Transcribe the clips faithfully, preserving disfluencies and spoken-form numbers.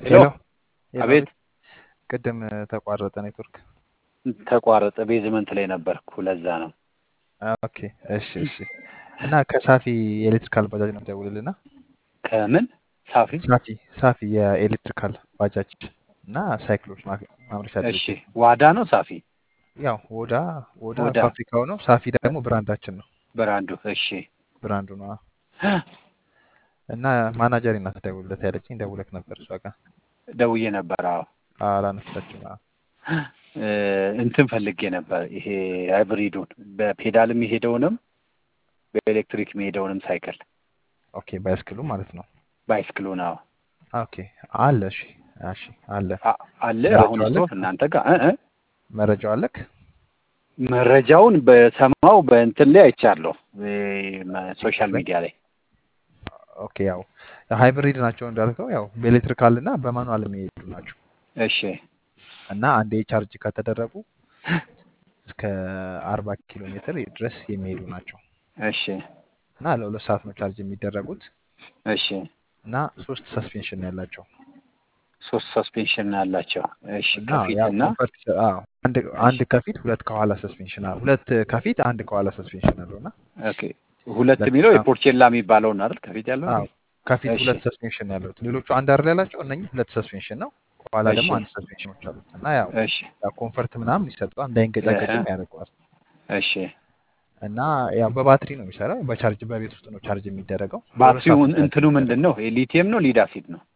ሄሎ ሄሎ ሄሎ፣ አቤት አቤት። ቅድም ተቋረጠ ኔትወርክ። ተቋረጠ። ቤዝመንት ላይ ነበርኩ ለዛ ነው። ኦኬ፣ እሺ፣ እሺ። እና ከሳፊ የኤሌክትሪካል ባጃጅ ነው የምደውልልና ከምን ሳፊ? ሳፊ ሳፊ የኤሌክትሪካል ባጃጅ እና ሳይክሎች ማ- ማምረቻ እሺ ድርጅት ነው። ዋዳ ነው ሳፊ ያው ወዳ ወዳ ወዳ ፋብሪካው ነው፣ ሳፊ ደግሞ ብራንዳችን ነው፣ በራንዱ። እሺ ብራንዱ ነው። እና ማናጀር ናት ደውልለት ያለችኝ፣ ደውለክ ነበር እሷ ጋር ደውዬ ነበር። አዎ አላነሳችም። አዎ። እ፣ እንትን ፈልጌ ነበር። ይሄ ሃይብሪዱን በፔዳል የሚሄደውንም በኤሌክትሪክ የሚሄደውንም ሳይክል ኦኬ፣ ባይስክሉ ማለት ነው። ባይስክሉ ነው ኦኬ፣ አለ። እሺ፣ እሺ፣ አለ። አ- አለ አሁን መረጃው ስቶር አለክ? እናንተ ጋር እ እ መረጃው አለክ? መረጃውን በሰማው በእንትን ላይ አይቻለሁ፣ ሶሻል ቲክቶክ ላይ። ሚዲያ ላይ። ኦኬ፣ ያው ሃይብሪድ ናቸው እንዳልከው፣ ያው በኤሌክትሪካል እና በማኑዋል የሚሄዱ ናቸው። እሺ እና አንዴ ቻርጅ ከተደረጉ እስከ አርባ ኪሎ ሜትር ድረስ የሚሄዱ ናቸው። እሺ እና ለሁለት ሰዓት ነው ቻርጅ የሚደረጉት። እሺ እና ሶስት ሰስፔንሽን ነው ያላቸው። ሶስት ሰስፔንሽን አላቸው። እሺ እና ከፊት ያ እና ኮንፈርት ይሰ- አዎ፣ አንድ አንድ ከፊት ሁለት ከኋላ ሰስፔንሽን አለ። ሁለት ከፊት አንድ ከኋላ ሰስፔንሽን አለው። እና ኦኬ ሁለት የሚለው ለስራ የፖርቼላ የሚባለው ነው አይደል? ከፊት ያለው አዎ፣ ከፊት እሺ ሁለት ሰስፔንሽን ያሉት፣ ሌሎቹ አንድ አይደል ያላቸው። እነኚህ ሁለት ሰስፔንሽን ነው፣ ከኋላ እሺ ደግሞ አንድ ሰስፔንሽኖች አሉት። እና ያው እሺ ያው ኮንፈርት ምናምን ይሰጠዋል፣ እህ እንዳይንገጫገጭም ያደርገዋል። እሺ እና ያው በባትሪ ነው የሚሰራው፣ በቻርጅ በቤት ውስጥ ነው ቻርጅ የሚደረገው። ለሁለት ባትሪው ሰዓት ነው ቻርጅ እንትኑ ምንድን የሚደረገው። ነው? ሊቲየም ነው ሊድ አሲድ ነው?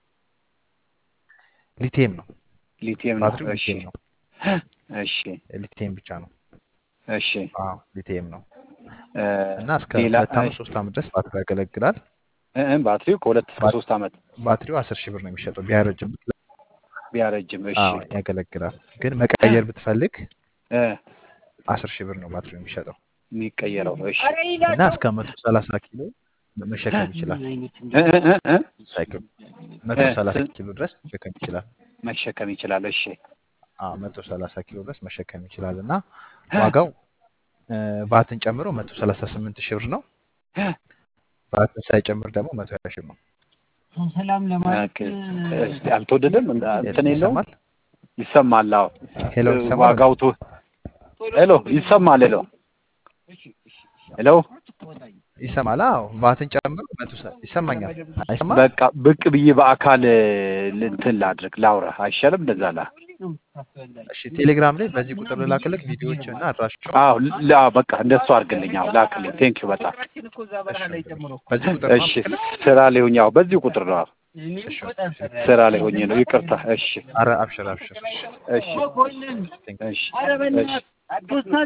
ሊቲየም ነው ሊቲየም ነው። ባትሪው፣ እሺ ሊቲየም ነው። እሺ ሊቲየም ብቻ ነው። እሺ አዎ፣ ሊቲየም ነው። እ፣ እና እስከ ሌላ ሁለት ዓመት ሶስት ዓመት ድረስ ባትሪ ያገለግላል። እ፣ እ፣ ባትሪው ከሁለት እስከ ባት- ሶስት ዓመት ባትሪው አስር ሺህ ብር ነው የሚሸጠው ቢያረጅም። ቢያረጅም። እሺ አዎ፣ ያገለግላል። ግን መቀየር ብትፈልግ እ፣ አስር ሺህ ብር ነው ባትሪው የሚሸጠው። የሚቀየረው። እሺ እና እስከ መቶ ሰላሳ ኪሎ መሸከም ይችላል። እ፣ እ፣ እ፣ እ፣ ሳይክል መቶ እ፣ ሰላሳ ስ- ኪሎ ድረስ መሸከም ይችላል። መሸከም ይችላል። እሺ አዎ፣ መቶ ሰላሳ ኪሎ ድረስ መሸከም ይችላል። እና ዋጋው እ፣ ቫትን ጨምሮ መቶ ሰላሳ ስምንት ሺህ ብር ነው። ቫትን ሳይጨምር ደግሞ መቶ ሀያ ሺህ ብር ነው። ሰላም ለማለት ኦኬ። እስቲ አልተወደደም? እንትን የለውም? ይሰማል? ይሰማል። አዎ ሄሎ፣ እ፣ ይሰማል? ዋጋው ቱ ሄሎ ይሰማል። ሄሎ ሄሎ ይሰማል? አዎ፣ ቫትን ጨምሮ መቶ ሰ- ይሰማኛል። አይሰማም? በቃ ብቅ ብዬ በአካል እ፣ እንትን ላድርግ ላውራ አይሻልም? እንደዛ ላ እሺ፣ ቴሌግራም ላይ በዚህ ቁጥር ልላክልክ ቪዲዮዎች እና አድራሻውን። አዎ ላ በቃ እንደሱ አድርግልኝ። አዎ ላክልኝ። ቴንክ ዩ በጣም እሺ ወንድሜ፣ በዚህ ቁጥር ነው እሺ። የምልክልክ። ስራ ላይ ሆኜ አዎ በዚህ ቁጥር ነው። አዎ እሺ ወንድሜ፣ ስራ ላይ ሆኜ ነው። ይቅርታ። እሺ ኧረ አብሽር አብሽር። እሺ ቴንክ ዩ። እሺ እሺ